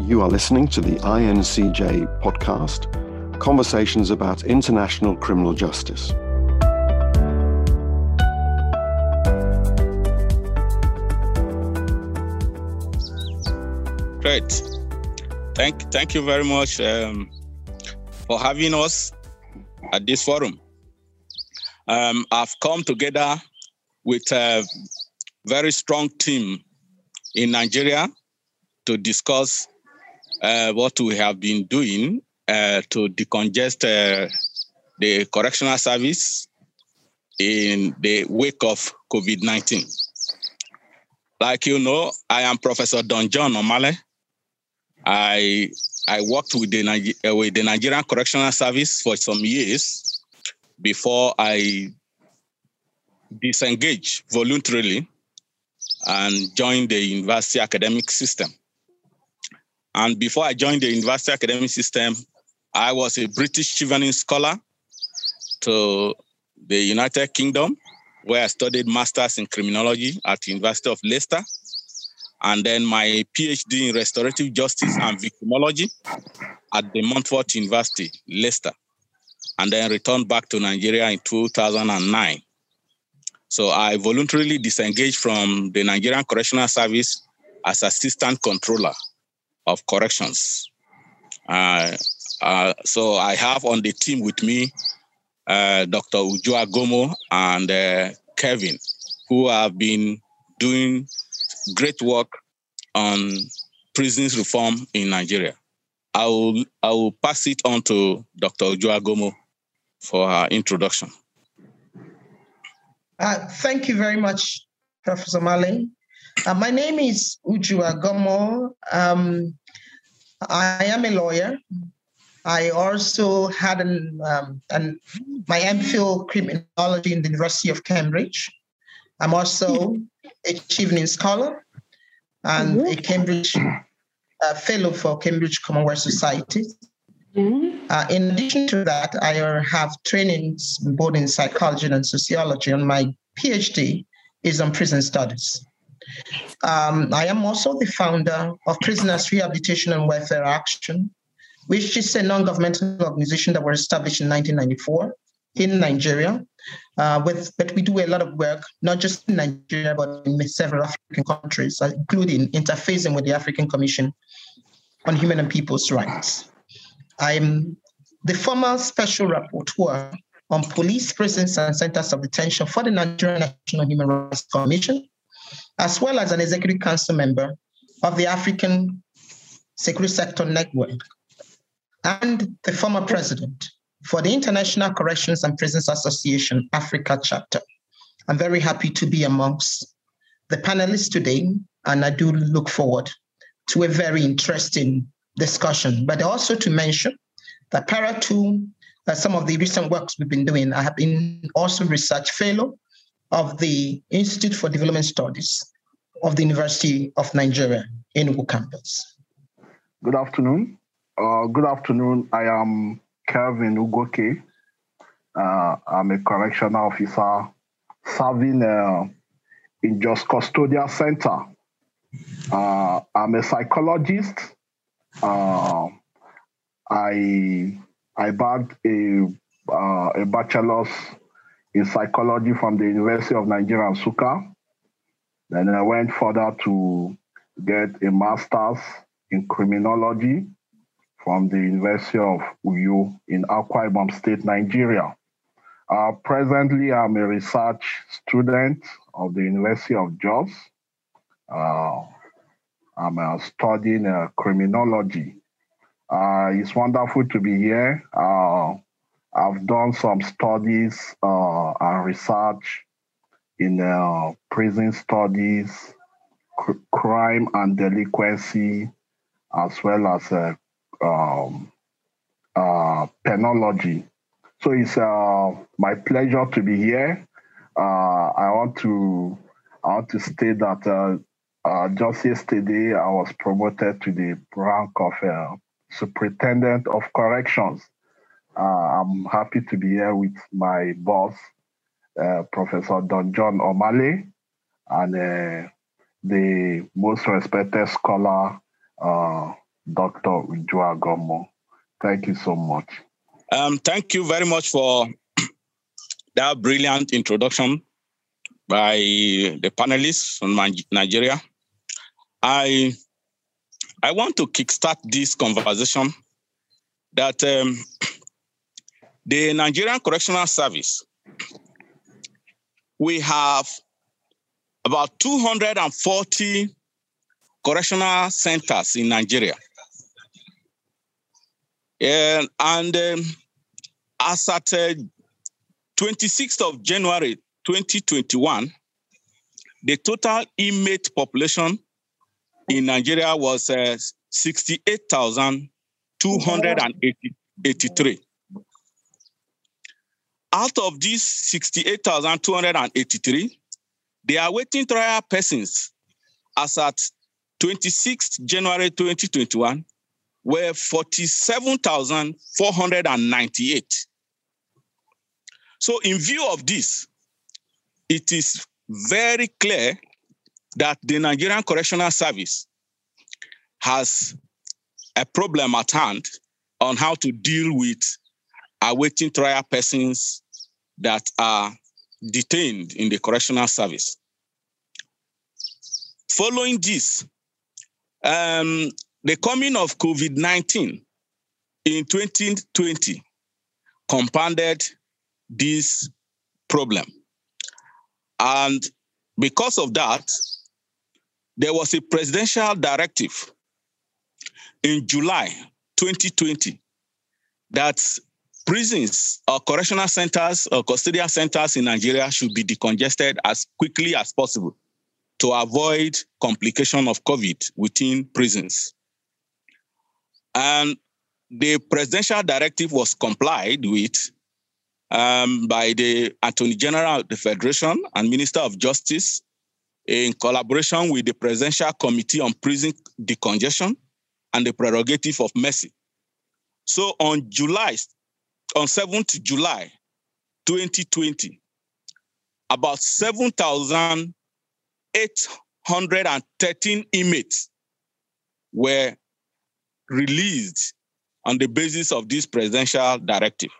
You are listening to the INCJ podcast, Conversations about International Criminal Justice. Great. Thank you very much for having us at this forum. I've come together with a very strong team in Nigeria to discuss what we have been doing to decongest the correctional service in the wake of COVID-19. Like you know, I am Professor Don John Omale. I worked with the Nigerian Correctional Service for some years before I disengaged voluntarily and joined the university academic system. And before I joined the university academic system, I was a British Chevening scholar to the United Kingdom, where I studied masters in criminology at the University of Leicester, and then my PhD in restorative justice and victimology at the Montfort University, Leicester, and then returned back to Nigeria in 2009. So I voluntarily disengaged from the Nigerian Correctional Service as Assistant Controller of Corrections. So I have on the team with me Dr. Uju Agomo and Kevin, who have been doing great work on prisons reform in Nigeria. I will pass it on to Dr. Uju Agomo for her introduction. Thank you very much, Professor Male. My name is Uju Agomo. I am a lawyer. I also had my MPhil criminology in the University of Cambridge. I'm also a Chevening scholar and a Cambridge fellow for Cambridge Commonwealth Society. In addition to that, I have trainings both in psychology and sociology, and my PhD is on prison studies. I am also the founder of Prisoners Rehabilitation and Welfare Action, which is a non-governmental organization that was established in 1994 in Nigeria. But we do a lot of work, not just in Nigeria, but in several African countries, including interfacing with the African Commission on Human and People's Rights. I'm the former special rapporteur on police, prisons, and centers of detention for the Nigerian National Human Rights Commission, as well as an executive council member of the African Security Sector Network, and the former president for the International Corrections and Prisons Association Africa chapter. I'm very happy to be amongst the panelists today, and I do look forward to a very interesting discussion. But also to mention that prior to some of the recent works we've been doing, I have been also research fellow of the Institute for Development Studies of the University of Nigeria, Enugu campus. Good afternoon. I am Kevin Ugoke. I'm a correctional officer serving in Just Custodial Center. I'm a psychologist. I bagged a bachelor's in psychology from the University of Nigeria, Nsukka. Then I went further to get a master's in criminology from the University of Uyo in Akwa Ibom State, Nigeria. Presently, I'm a research student of the University of Jos. I'm studying criminology. It's wonderful to be here. I've done some studies and research in prison studies, crime and delinquency, as well as penology. So it's my pleasure to be here. I want to state that just yesterday I was promoted to the rank of Superintendent of Corrections. I'm happy to be here with my boss, Professor Don John Omale, and the most respected scholar, Dr. Uju-Agomo. Thank you so much. Thank you very much for that brilliant introduction by the panelists from Nigeria. I want to kickstart this conversation that the Nigerian Correctional Service, we have about 240 correctional centers in Nigeria. And as at 26th of January 2021, the total inmate population in Nigeria was 68,283. Out of these 68,283, the awaiting trial persons as at 26th January 2021 were 47,498. So in view of this, it is very clear that the Nigerian Correctional Service has a problem at hand on how to deal with awaiting trial persons that are detained in the Correctional Service. Following this, the coming of COVID-19 in 2020 compounded this problem. And because of that, there was a presidential directive in July 2020 that prisons or correctional centers or custodial centers in Nigeria should be decongested as quickly as possible to avoid complication of COVID within prisons. And the presidential directive was complied with by the Attorney General of the Federation and Minister of Justice in collaboration with the Presidential Committee on Prison Decongestion and the Prerogative of Mercy. So on 7th July 2020, about 7,813 inmates were released on the basis of this presidential directive.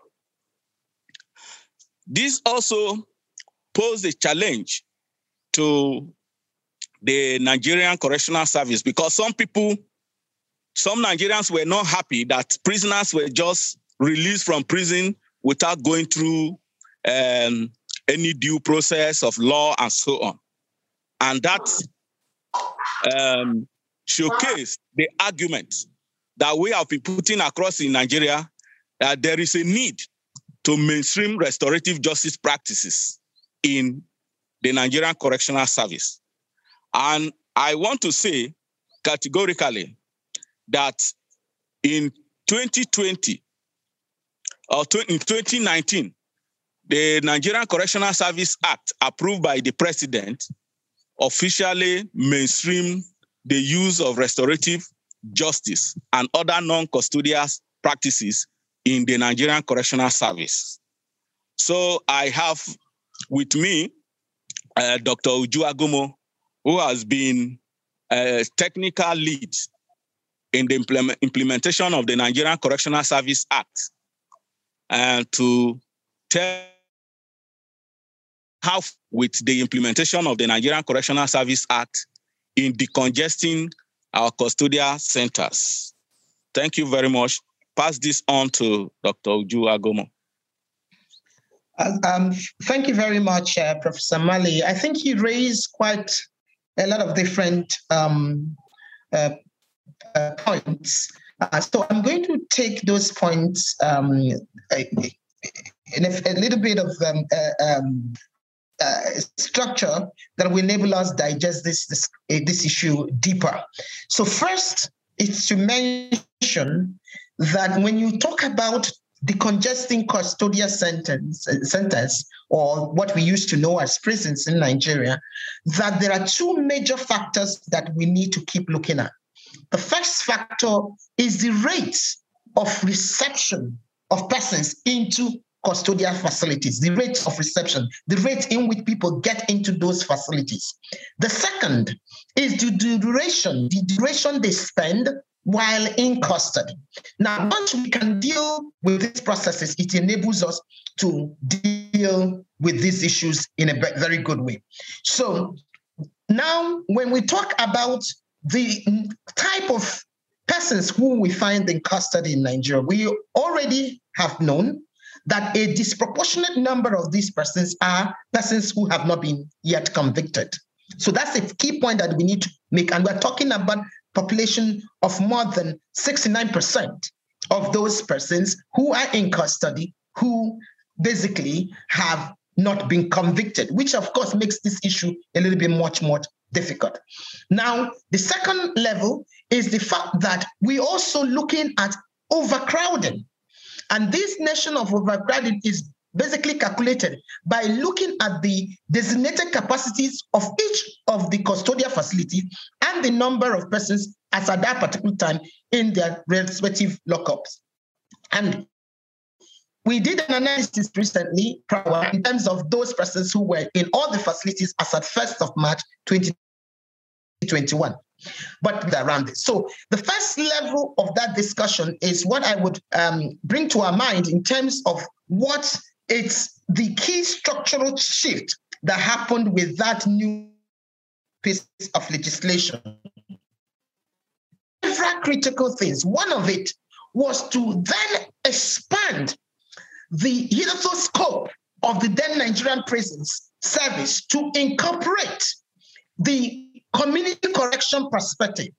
This also posed a challenge to the Nigerian Correctional Service because some Nigerians were not happy that prisoners were just released from prison without going through any due process of law and so on. And that showcased the argument that we have been putting across in Nigeria that there is a need to mainstream restorative justice practices in the Nigerian Correctional Service. And I want to say categorically that in 2020 or in 2019, the Nigerian Correctional Service Act approved by the President officially mainstreamed the use of restorative justice and other non-custodial practices in the Nigerian Correctional Service. So I have with me Dr. Uju-Agomo, who has been a technical lead in the implementation of the Nigerian Correctional Service Act, and to tell how with the implementation of the Nigerian Correctional Service Act in decongesting our custodial centers. Thank you very much. Pass this on to Dr. Uju-Agomo. Thank you very much, Professor Mali. I think you raised quite a lot of different points. So I'm going to take those points in a little bit of structure that will enable us digest this issue deeper. So first, it's to mention that when you talk about decongesting custodial centers, or what we used to know as prisons in Nigeria, that there are two major factors that we need to keep looking at. The first factor is the rate of reception of persons into custodial facilities, the rate of reception, the rate in which people get into those facilities. The second is the duration they spend while in custody. Now, once we can deal with these processes, it enables us to deal with these issues in a very good way. So now, when we talk about the type of persons who we find in custody in Nigeria, we already have known that a disproportionate number of these persons are persons who have not been yet convicted. So that's a key point that we need to make. And we're talking about population of more than 69% of those persons who are in custody who basically have not been convicted, which of course makes this issue a little bit much more difficult. Now, the second level is the fact that we're also looking at overcrowding. And this notion of overcrowding is basically calculated by looking at the designated capacities of each of the custodial facilities and the number of persons as at that particular time in their respective lockups. And we did an analysis recently in terms of those persons who were in all the facilities as at 1st of March 2021. But around this. So the first level of that discussion is what I would bring to our mind in terms of what it's the key structural shift that happened with that new piece of legislation. Several critical things. One of it was to then expand the hitherto scope of the then Nigerian Prisons Service to incorporate the community correction perspective.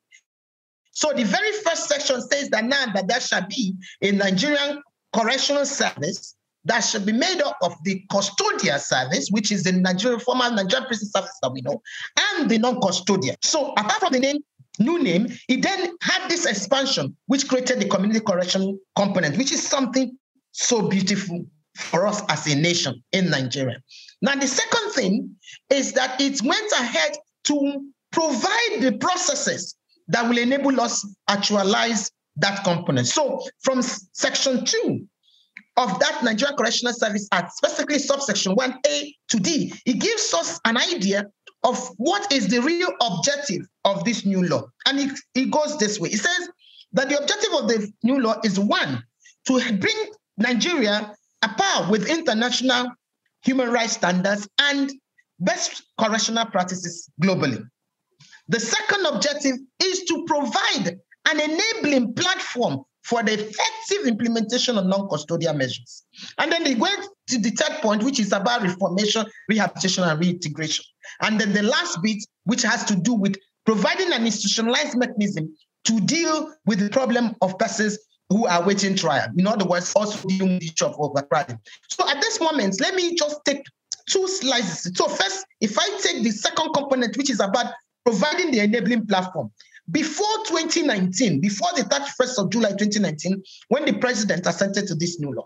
So the very first section says that now that there shall be a Nigerian correctional service that should be made up of the custodial service, which is the former Nigerian Prison Service that we know, and the non-custodial. So apart from the new name, it then had this expansion, which created the community correction component, which is something so beautiful for us as a nation in Nigeria. Now, the second thing is that it went ahead to provide the processes that will enable us actualize that component. So from section 2 of that Nigerian Correctional Service Act, specifically subsection 1A to D, it gives us an idea of what is the real objective of this new law. And it goes this way. It says that the objective of the new law is, one, to bring Nigeria at par with international human rights standards and best correctional practices globally. The second objective is to provide an enabling platform for the effective implementation of non-custodial measures. And then they went to the third point, which is about reformation, rehabilitation, and reintegration. And then the last bit, which has to do with providing an institutionalized mechanism to deal with the problem of persons who are waiting trial. In other words, also dealing with the issue of overcrowding. So at this moment, let me just take two slices. So first, if I take the second component, which is about providing the enabling platform. Before 2019, before the 31st of July 2019, when the president assented to this new law,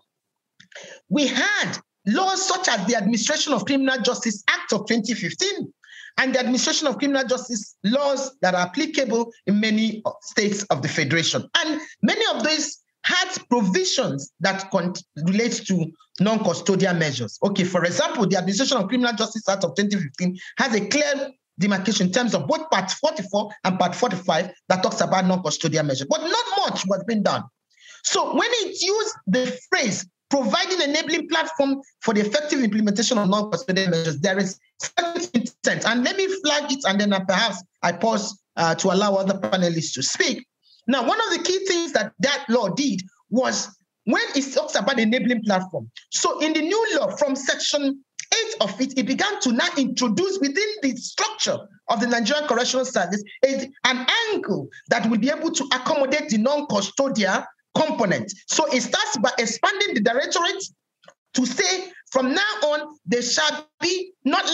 we had laws such as the Administration of Criminal Justice Act of 2015 and the Administration of Criminal Justice laws that are applicable in many states of the Federation. And many of these had provisions that relate to non-custodial measures. Okay, for example, the Administration of Criminal Justice Act of 2015 has a clear demarcation in terms of both Part 44 and Part 45 that talks about non-custodial measures, but not much was being done. So when it used the phrase providing enabling platform for the effective implementation of non-custodial measures, there is certain intent. And let me flag it, and then perhaps I pause to allow other panelists to speak. Now, one of the key things that law did was when it talks about enabling platform. So in the new law, from section 8 of it, it began to now introduce within the structure of the Nigerian Correctional Service an angle that will be able to accommodate the non-custodial component. So it starts by expanding the directorate to say from now on, there shall be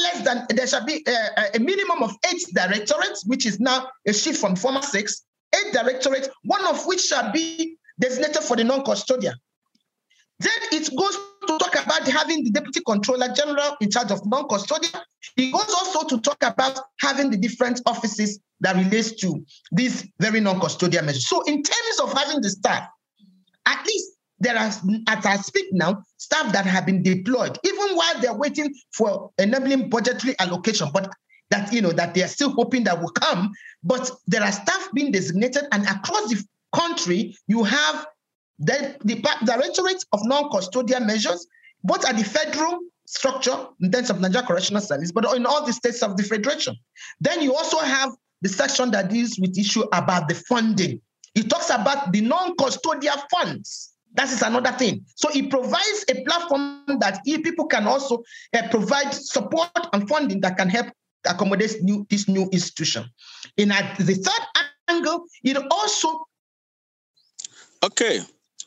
a minimum of 8 directorates, which is now a shift from former 6, 8 directorates, one of which shall be designated for the non-custodial. Then it goes to talk about having the Deputy Controller General in charge of non-custodial. It goes also to talk about having the different offices that relates to these very non-custodial measures. So in terms of having the staff, at least there are, as I speak now, staff that have been deployed, even while they're waiting for enabling budgetary allocation, but that, that they are still hoping that will come. But there are staff being designated, and across the country, you have the Directorate of Non-Custodial Measures, both at the federal structure in terms of Nigeria Correctional Service, but in all the states of the Federation. Then you also have the section that deals with the issue about the funding. It talks about the non-custodial funds. That is another thing. So it provides a platform that people can also provide support and funding that can help accommodate this new institution. In the third angle, it also... Okay.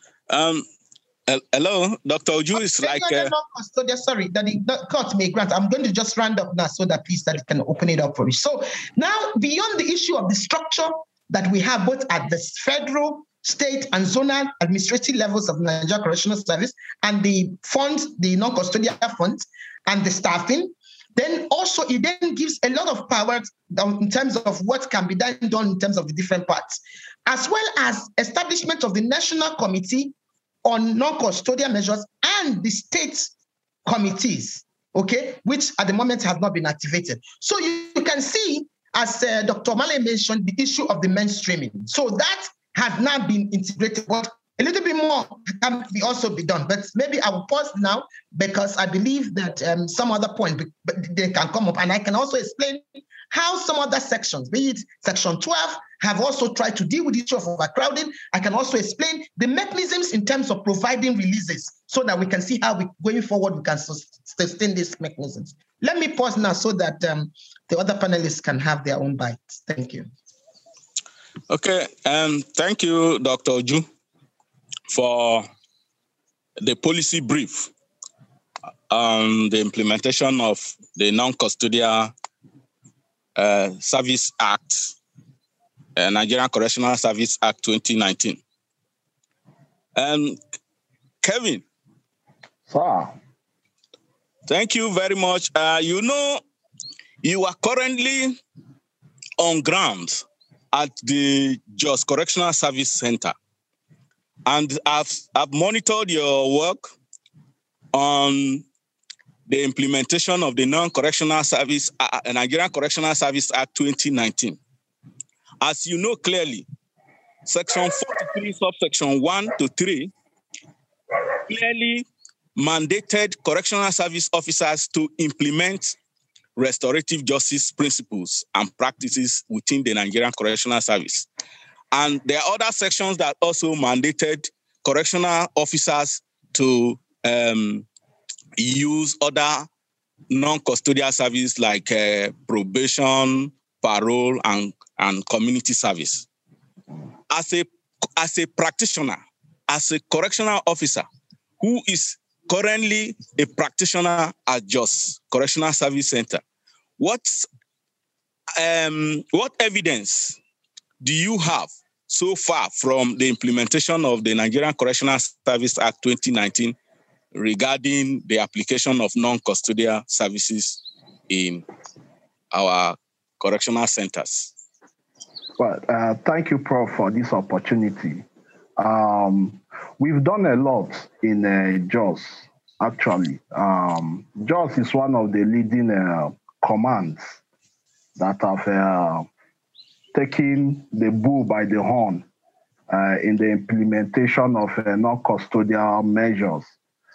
Hello, Dr. Oju is like... Sorry, that the court may grant. I'm going to just round up now so that please that it can open it up for you. So now, beyond the issue of the structure that we have both at the federal, state, and zonal administrative levels of Nigeria Correctional Service, and the funds, the non-custodial funds, and the staffing, then also it then gives a lot of power in terms of what can be done in terms of the different parts, as well as establishment of the National Committee on Non-Custodial Measures and the state committees, okay, which at the moment have not been activated. So you can see, as Dr. Male mentioned, the issue of the mainstreaming. So that has now been integrated, but a little bit more can also be done. But maybe I will pause now because I believe that some other point they can come up, and I can also explain how some other sections, be it Section 12, have also tried to deal with the issue of overcrowding. I can also explain the mechanisms in terms of providing releases so that we can see how going forward we can sustain these mechanisms. Let me pause now so that the other panelists can have their own bites. Thank you. Okay, thank you, Dr. Oju, for the policy brief on the implementation of the Non-Custodial Service Act, Nigerian Correctional Service Act 2019. Kevin. Sir. Thank you very much. You are currently on ground at the Jos Correctional Service Center. And I've monitored your work on the implementation of the Non-Correctional Service, Nigerian Correctional Service Act 2019. As you know clearly, Section 43, subsection 1 to 3, clearly mandated correctional service officers to implement restorative justice principles and practices within the Nigerian Correctional Service. And there are other sections that also mandated correctional officers to use other non-custodial service like probation, parole, and community service. As a practitioner, as a correctional officer who is currently a practitioner at Jos Correctional Service Center, what evidence do you have so far from the implementation of the Nigerian Correctional Service Act 2019 regarding the application of non-custodial services in our correctional centers? Well, thank you, Prof, for this opportunity. We've done a lot in Jos, actually. Jos is one of the leading commands that have taken the bull by the horn in the implementation of non-custodial measures.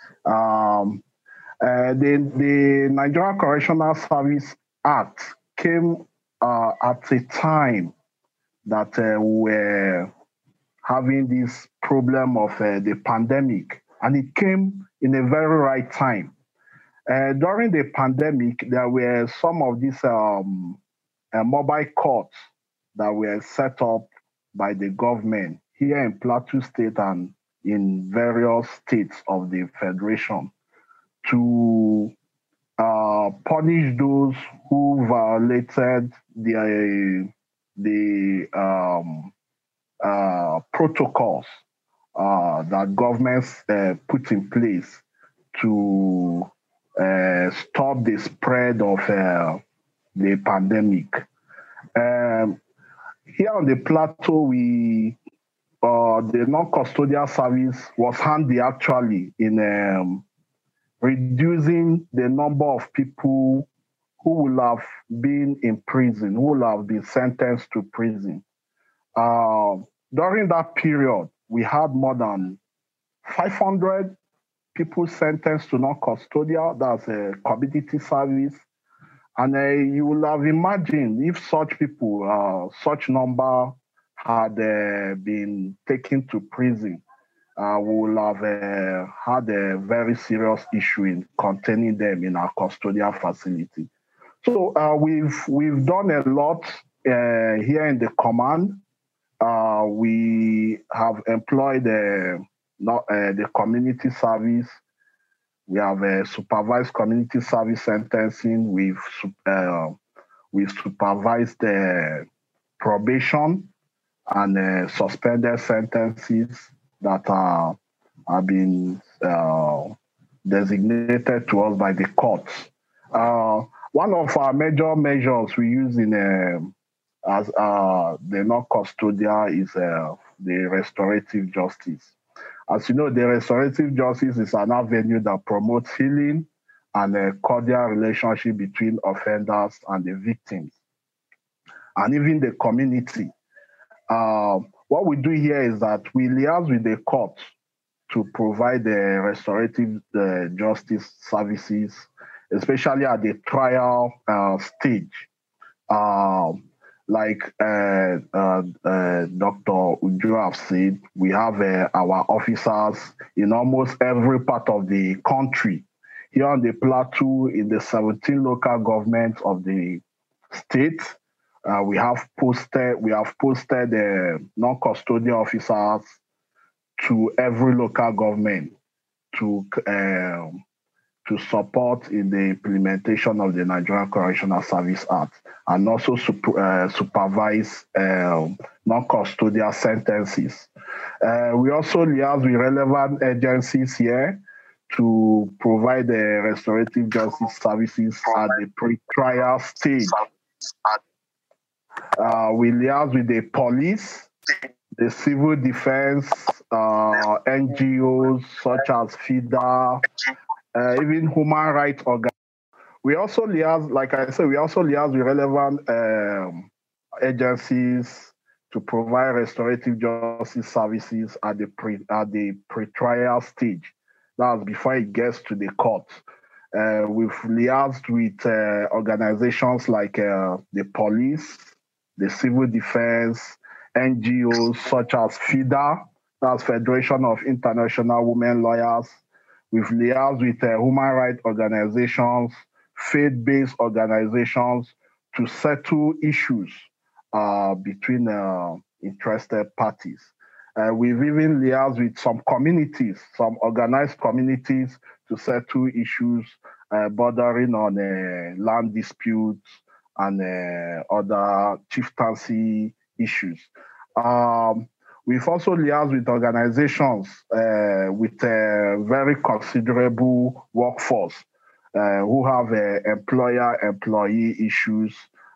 The Nigerian Correctional Service Act came at a time that we were having this problem of the pandemic, and it came in a very right time. During the pandemic, there were some of these mobile courts that were set up by the government here in Plateau State and in various states of the Federation to punish those who violated the protocols that governments put in place to stop the spread of the pandemic. Here on the plateau, the non-custodial service was handy actually in reducing the number of people who will have been in prison, who will have been sentenced to prison. during that period, we had more than 500 people sentenced to non-custodial, that's a community service. And you will have imagined if such people, such number had been taken to prison, we will have had a very serious issue in containing them in our custodial facility. So we've done a lot here in the command. We have employed the community service. We have supervised community service sentencing. We've supervised the probation and suspended sentences that have been designated to us by the courts. One of our major measures we use in as the non-custodial is the restorative justice. As you know, the restorative justice is an avenue that promotes healing and a cordial relationship between offenders and the victims, and even the community. What we do here is that we liaise with the court to provide the restorative justice services, especially at the trial stage. Like Dr. Uju have said, we have our officers in almost every part of the country. Here on the plateau, in the 17 local governments of the state, we have posted non-custodial officers to every local government to support in the implementation of the Nigerian Correctional Service Act, and also supervise non-custodial sentences. We also liaise with relevant agencies here to provide the restorative justice services at the pre-trial stage. We liaise with the police, the civil defense, NGOs such as FIDA, even human rights organizations. We also liaise, like I said, with relevant agencies to provide restorative justice services at the pre-trial stage. That's before it gets to the court. We've liaised with organizations like the police, the civil defense, NGOs such as FIDA, that's Federation of International Women Lawyers. We've liaised with human rights organizations, faith-based organizations to settle issues between interested parties. We've even liaised with some communities, some organized communities, to settle issues bordering on land disputes and other chieftaincy issues. We've also liaised with organizations with a very considerable workforce who have employer-employee issues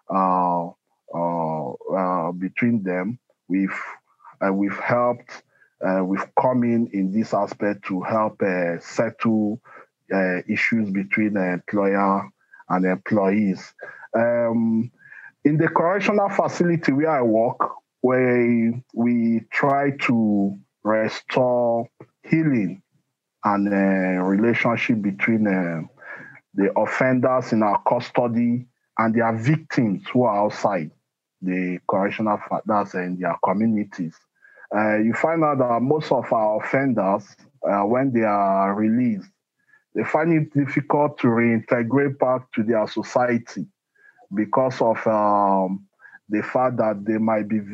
between them. We've helped. We've come in this aspect to help settle issues between employer and employees. In the correctional facility where I work, where we try to restore healing and relationship between the offenders in our custody and their victims who are outside the correctional facilities in their communities. You find out that most of our offenders, when they are released, they find it difficult to reintegrate back to their society because of the fact that they might be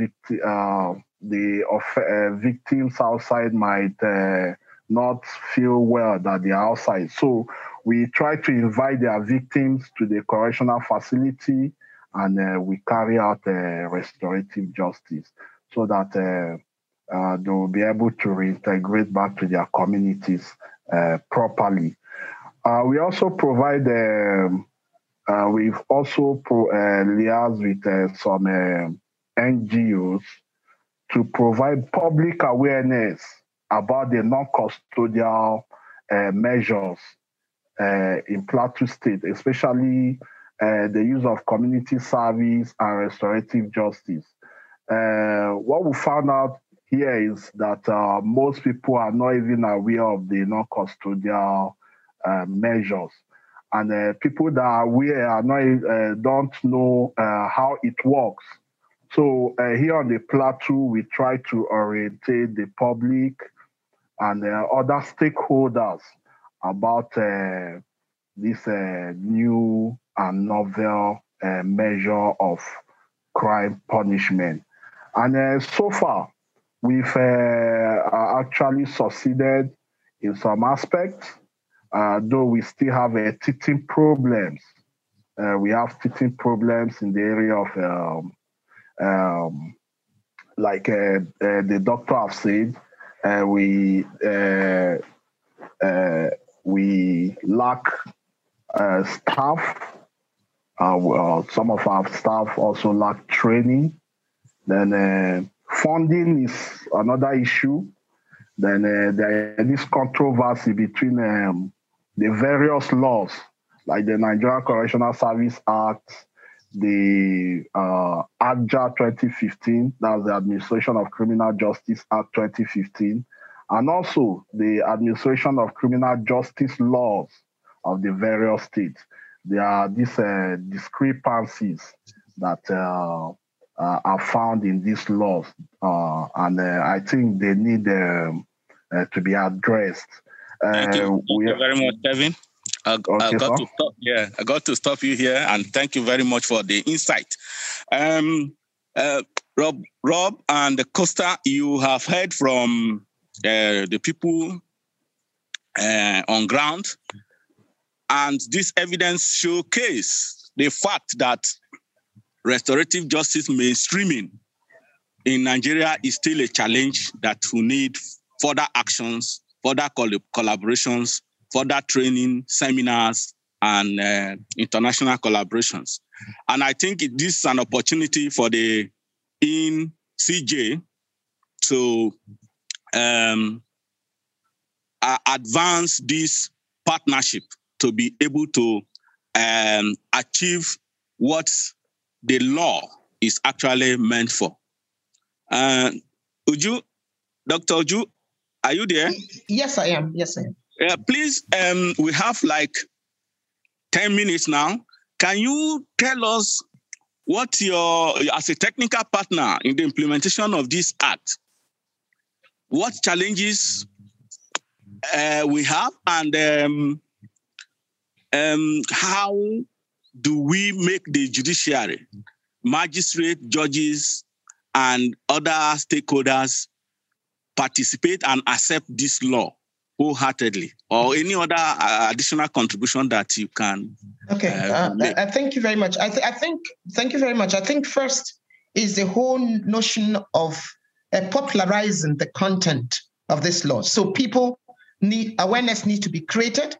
victims outside might not feel well that they are outside. So we try to invite their victims to the correctional facility, and we carry out restorative justice so that they will be able to reintegrate back to their communities properly. We also provide we've also liaised with some NGOs to provide public awareness about the non-custodial measures in Plateau State, especially the use of community service and restorative justice. What we found out here is that most people are not even aware of the non-custodial measures. And people that are aware are not, don't know how it works. So here on the plateau, we try to orientate the public and other stakeholders about this new and novel measure of crime punishment. And so far, we've actually succeeded in some aspects, though we still have teething problems. We have teething problems in the area of, like the doctor have said, we lack staff. Some of our staff also lack training. Then funding is another issue. Then there is this controversy between the various laws, like the Nigerian Correctional Service Act, the ACJA 2015, that's the Administration of Criminal Justice Act 2015, and also the Administration of Criminal Justice laws of the various states. There are these discrepancies that are found in these laws, and I think they need to be addressed. Thank you very much, Kevin. I got to stop you here, and thank you very much for the insight. Rob and Costa, you have heard from the people on ground, and this evidence showcase the fact that restorative justice mainstreaming in Nigeria is still a challenge that will need further actions, further collaborations, further training, seminars, and international collaborations. And I think this is an opportunity for the INCJ to advance this partnership to be able to achieve what the law is actually meant for. Uju, Dr. Uju, are you there? Yes, I am. Please, we have like 10 minutes now. Can you tell us what as a technical partner in the implementation of this act, what challenges we have, and how do we make the judiciary, magistrate, judges, and other stakeholders participate and accept this law wholeheartedly, or any other additional contribution that you can? Okay, thank you very much. Thank you very much. I think first is the whole notion of popularizing the content of this law. So awareness needs to be created.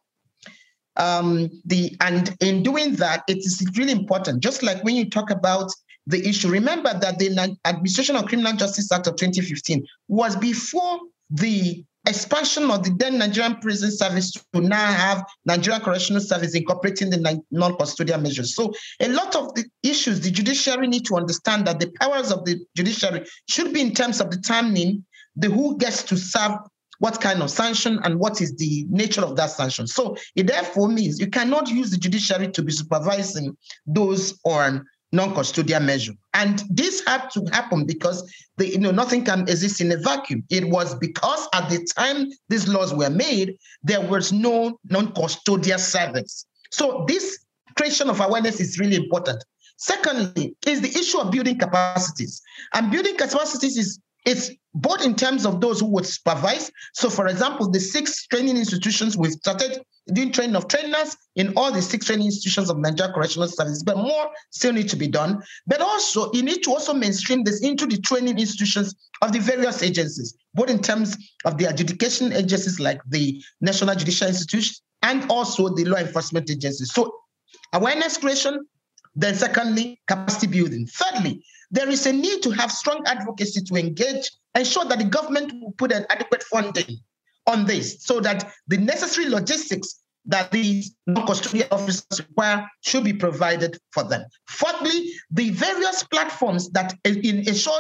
And in doing that, it is really important. Just like when you talk about the issue, remember that the Administration of Criminal Justice Act of 2015 was before the expansion of the then Nigerian Prison Service to now have Nigerian Correctional Service incorporating the non-custodial measures. So a lot of the issues, the judiciary need to understand that the powers of the judiciary should be in terms of determining who gets to serve what kind of sanction and what is the nature of that sanction. So it therefore means you cannot use the judiciary to be supervising those on non-custodial measure. And this had to happen because nothing can exist in a vacuum. It was because at the time these laws were made, there was no non-custodial service. So this creation of awareness is really important. Secondly, is the issue of building capacities. And building capacities it's both in terms of those who would supervise. So, for example, the 6 training institutions, we've started doing training of trainers in all the 6 training institutions of Nigeria Correctional Service, but more still need to be done. But also, you need to also mainstream this into the training institutions of the various agencies, both in terms of the adjudication agencies like the National Judicial Institution and also the law enforcement agencies. So, awareness creation. Then secondly, capacity building. Thirdly, there is a need to have strong advocacy to ensure that the government will put an adequate funding on this so that the necessary logistics that these non-custodial officers require should be provided for them. Fourthly, the various platforms that ensures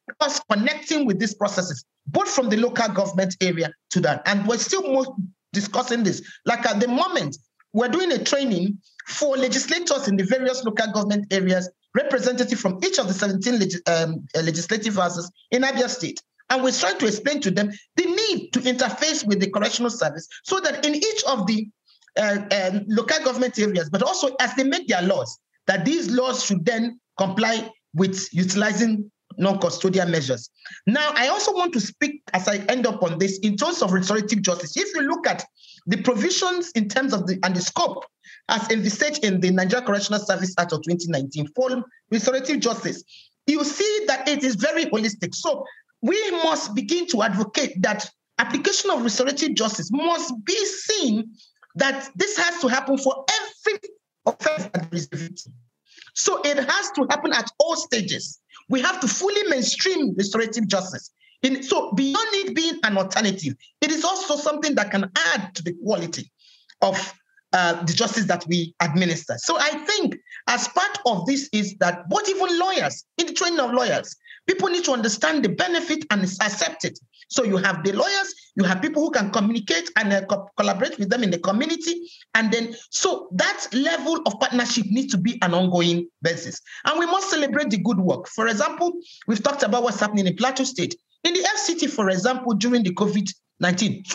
us connecting with these processes, both from the local government area to that. And we're still more discussing this. Like at the moment, we're doing a training for legislators in the various local government areas, representative from each of the 17 legislative houses in Abia State. And we're trying to explain to them the need to interface with the correctional service so that in each of the local government areas, but also as they make their laws, that these laws should then comply with utilizing non-custodial measures. Now, I also want to speak, as I end up on this, in terms of restorative justice. If you look at the provisions in terms of the scope as envisaged in the Nigeria Correctional Service Act of 2019 for restorative justice, you see that it is very holistic. So we must begin to advocate that application of restorative justice must be seen that this has to happen for every offense that there is a victim. So it has to happen at all stages. We have to fully mainstream restorative justice. So beyond it being an alternative, it is also something that can add to the quality of the justice that we administer. So I think as part of this is that both even lawyers, in the training of lawyers, people need to understand the benefit and accept it. So you have the lawyers, you have people who can communicate and collaborate with them in the community. And then, so that level of partnership needs to be an ongoing basis. And we must celebrate the good work. For example, we've talked about what's happening in Plateau State. In the FCT, for example, during the COVID-19,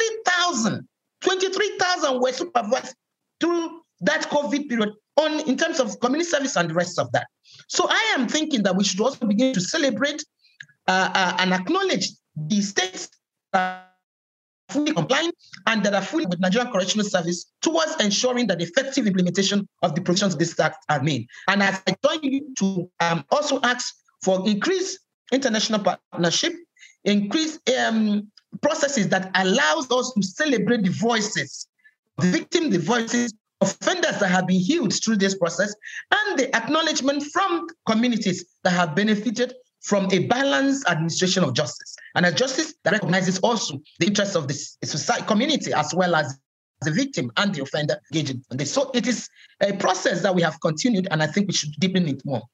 23,000 were supervised through that COVID period in terms of community service and the rest of that. So I am thinking that we should also begin to celebrate and acknowledge the states that are fully compliant and that are fully with Nigerian Correctional Service towards ensuring that effective implementation of the provisions of this act are made. And as I join you to also ask for increased international partnership, increased processes that allows us to celebrate the voices of the victim, the voices of offenders that have been healed through this process, and the acknowledgement from communities that have benefited from a balanced administration of justice, and a justice that recognizes also the interests of the society, community, as well as the victim and the offender engaging in this. So it is a process that we have continued, and I think we should deepen it more.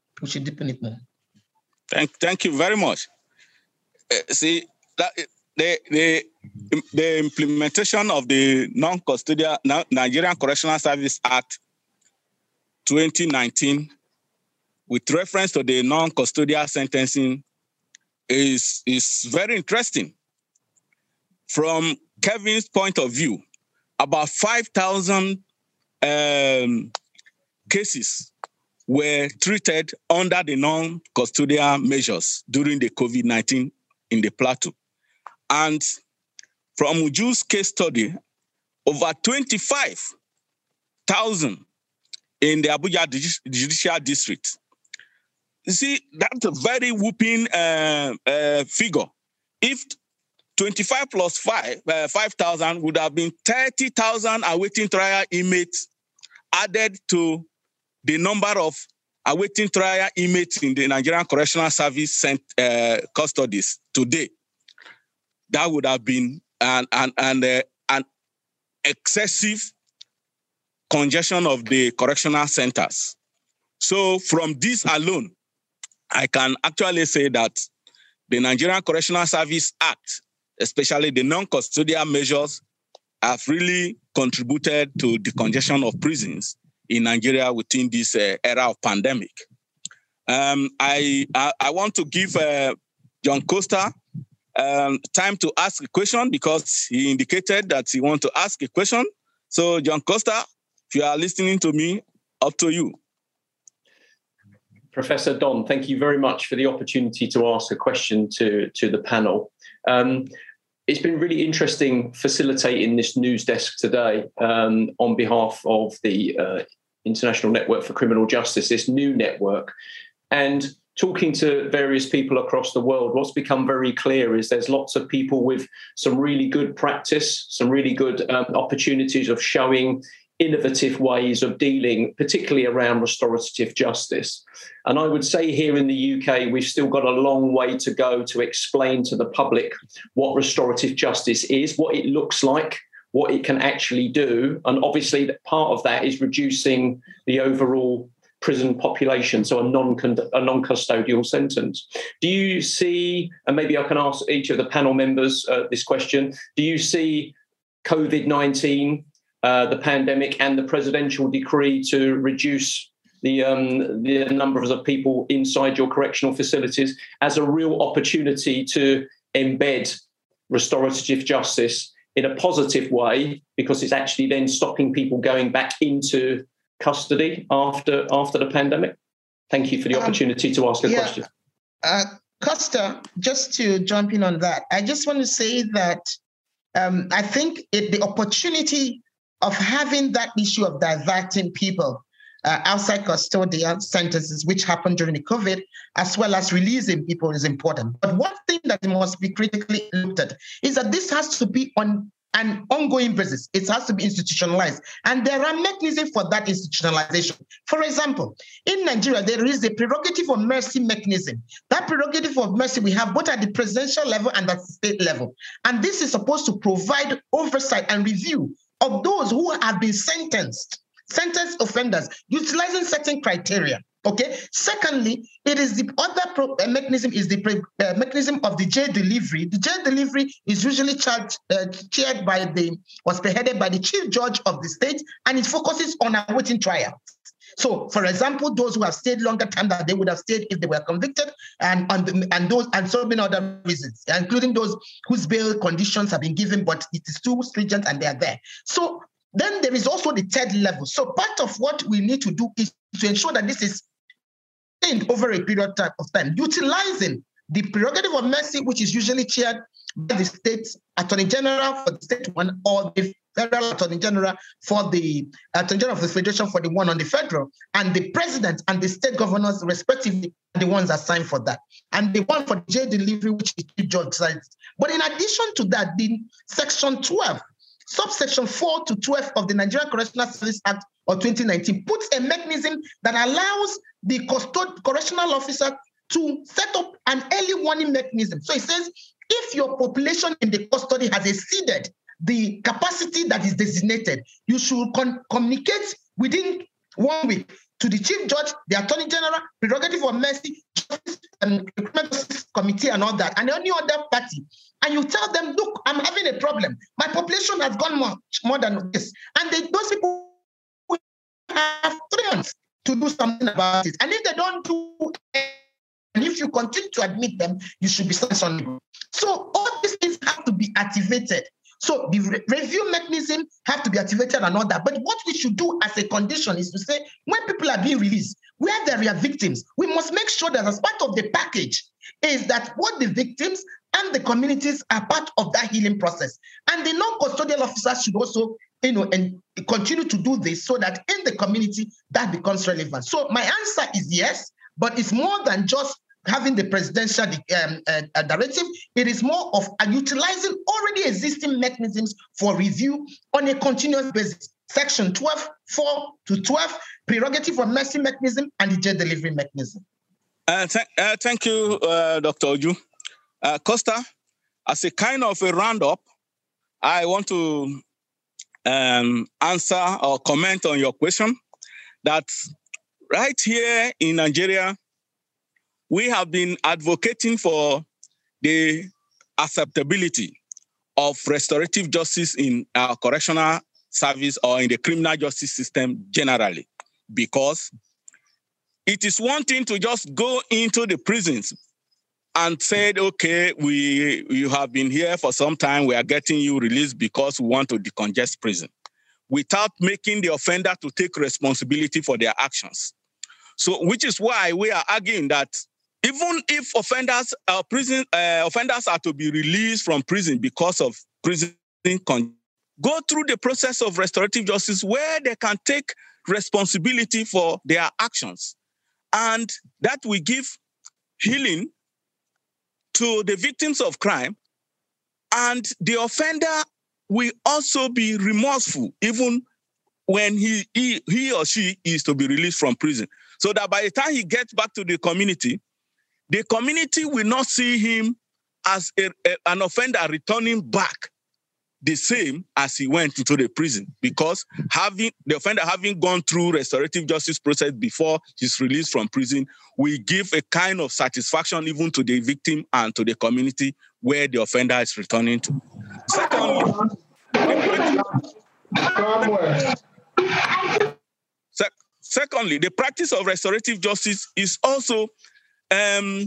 Thank you very much. See, that the implementation of the non-custodial Nigerian Correctional Service Act 2019 with reference to the non-custodial sentencing is very interesting. From Kevin's point of view, about 5,000 cases were treated under the non-custodial measures during the COVID-19 in the Plateau. And from Uju's case study, over 25,000 in the Abuja Judicial District. You see, that's a very whooping figure. If 25 plus 5,000 would have been 30,000 awaiting trial inmates added to the number of awaiting trial inmates in the Nigerian Correctional Service custodies today. That would have been an excessive congestion of the correctional centers. So from this alone, I can actually say that the Nigerian Correctional Service Act, especially the non-custodial measures, have really contributed to the congestion of prisons in Nigeria within this era of pandemic. I want to give John Costa time to ask a question because he indicated that he wants to ask a question. So John Costa, if you are listening to me, up to you. Professor Don, thank you very much for the opportunity to ask a question to the panel. It's been really interesting facilitating this news desk today on behalf of the International Network for Criminal Justice, this new network. And talking to various people across the world, what's become very clear is there's lots of people with some really good practice, some really good opportunities of showing innovative ways of dealing, particularly around restorative justice. And I would say here in the UK, we've still got a long way to go to explain to the public what restorative justice is, what it looks like, what it can actually do. And obviously part of that is reducing the overall prison population, so a non-custodial sentence. Do you see, and maybe I can ask each of the panel members this question, do you see COVID-19, the pandemic and the presidential decree to reduce the numbers of people inside your correctional facilities as a real opportunity to embed restorative justice in a positive way, because it's actually then stopping people going back into custody after the pandemic? Thank you for the opportunity to ask a question. Costa, just to jump in on that, I just want to say that I think the opportunity of having that issue of diverting people outside custodial sentences, which happened during the COVID, as well as releasing people, is important. But one thing that must be critically looked at is that this has to be on an ongoing basis. It has to be institutionalized. And there are mechanisms for that institutionalization. For example, in Nigeria, there is a prerogative of mercy mechanism. That prerogative of mercy we have both at the presidential level and at the state level. And this is supposed to provide oversight and review of those who have been sentenced offenders, utilizing certain criteria. Okay. Secondly, it is the other mechanism is the mechanism of the jail delivery. The jail delivery is usually chaired by spearheaded by the chief judge of the state, and it focuses on awaiting trial. So, for example, those who have stayed longer time than they would have stayed if they were convicted, and so many other reasons, including those whose bail conditions have been given, but it is too stringent and they are there. So then there is also the third level. So part of what we need to do is to ensure that this is over a period of time, utilizing the prerogative of mercy, which is usually chaired by the state attorney general for the state one, or the federal attorney general for the attorney general of the federation for the one on the federal, and the president and the state governors respectively are the ones assigned for that, and the one for the jail delivery, which is the judge decides. But in addition to that, the section 12, subsection 4 to 12 of the Nigerian Correctional Service Act of 2019 puts a mechanism that allows the correctional officer to set up an early warning mechanism. So it says, if your population in the custody has exceeded the capacity that is designated, you should communicate within 1 week to the chief judge, the attorney general, prerogative of mercy, justice and criminal justice committee, and all that, and any other party. And you tell them, look, I'm having a problem. My population has gone much more than this. And those people have 3 months to do something about it. And if they don't do it, and if you continue to admit them, you should be sanctioned. So all these things have to be activated. So the review mechanism have to be activated and all that. But what we should do as a condition is to say, when people are being released, where there are victims, we must make sure that as part of the package is that both the victims and the communities are part of that healing process. And the non-custodial officers should also, and continue to do this so that in the community that becomes relevant. So my answer is yes, but it's more than just having the presidential directive. It is more of utilizing already existing mechanisms for review on a continuous basis. Section 12, 4 to 12, prerogative of mercy mechanism, and the jail delivery mechanism. Thank you, Dr. Oju. Costa, as a kind of a roundup, I want to answer or comment on your question that right here in Nigeria, we have been advocating for the acceptability of restorative justice in our correctional service or in the criminal justice system generally, because it is one thing to just go into the prisons and said, okay, you have been here for some time, we are getting you released because we want to decongest prison, without making the offender to take responsibility for their actions. So, which is why we are arguing that even if offenders are to be released from prison because of prison, go through the process of restorative justice where they can take responsibility for their actions. And that will give healing to the victims of crime, and the offender will also be remorseful even when he or she is to be released from prison. So that by the time he gets back to the community will not see him as an offender returning back the same as he went into the prison, because the offender having gone through restorative justice process before he's released from prison will give a kind of satisfaction even to the victim and to the community where the offender is returning to. Secondly, the practice of restorative justice is also, there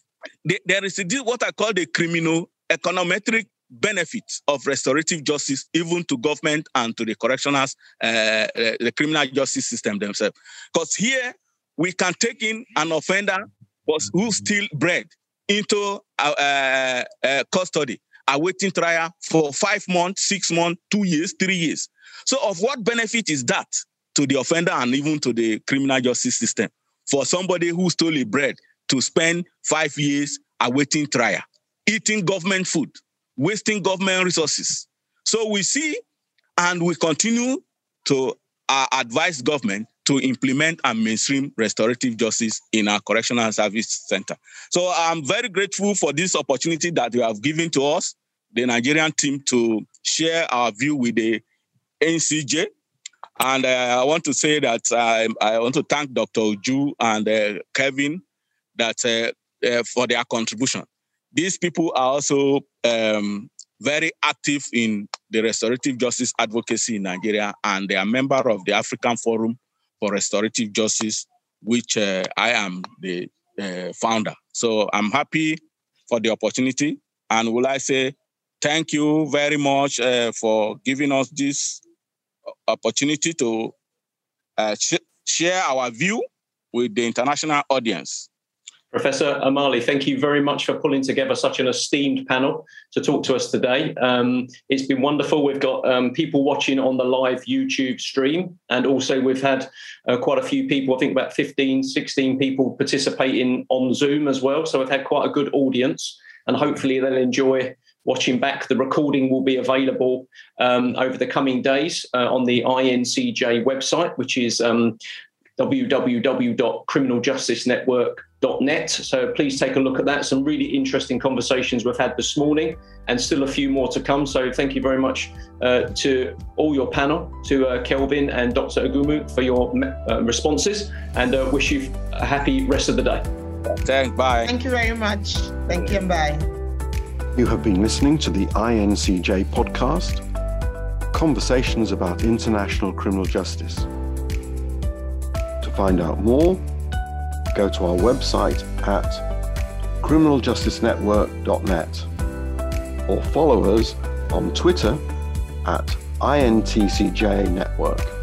is what I call the criminal-econometric benefits of restorative justice, even to government and to the correctionals, the criminal justice system themselves. Because here, we can take in an offender who still bred into custody, awaiting trial for 5 months, 6 months, 2 years, 3 years. So of what benefit is that to the offender and even to the criminal justice system for somebody who stole a bread to spend 5 years awaiting trial, eating government food, wasting government resources? So we see and we continue to advise government to implement and mainstream restorative justice in our correctional service center. So I'm very grateful for this opportunity that you have given to us, the Nigerian team, to share our view with the NCJ. And I want to say that I want to thank Dr. Uju and Kevin for their contribution. These people are also very active in the restorative justice advocacy in Nigeria, and they are member of the African Forum for Restorative Justice, which I am the founder. So I'm happy for the opportunity, and will I say thank you very much for giving us this opportunity to share our view with the international audience. Professor Omali, thank you very much for pulling together such an esteemed panel to talk to us today. It's been wonderful. We've got people watching on the live YouTube stream, and also we've had quite a few people, I think about 15, 16 people participating on Zoom as well. So we've had quite a good audience, and hopefully they'll enjoy watching back. The recording will be available over the coming days on the INCJ website, which is www.criminaljusticenetwork.net. So please take a look at that. Some really interesting conversations we've had this morning, and still a few more to come. So thank you very much to all your panel, to Kelvin and Dr. Agumu for your responses, and wish you a happy rest of the day. Thanks, bye. Thank you very much. Thank you and bye. You have been listening to the INCJ podcast, Conversations about International Criminal Justice. To find out more, go to our website at criminaljusticenetwork.net or follow us on Twitter at INTCJ Network.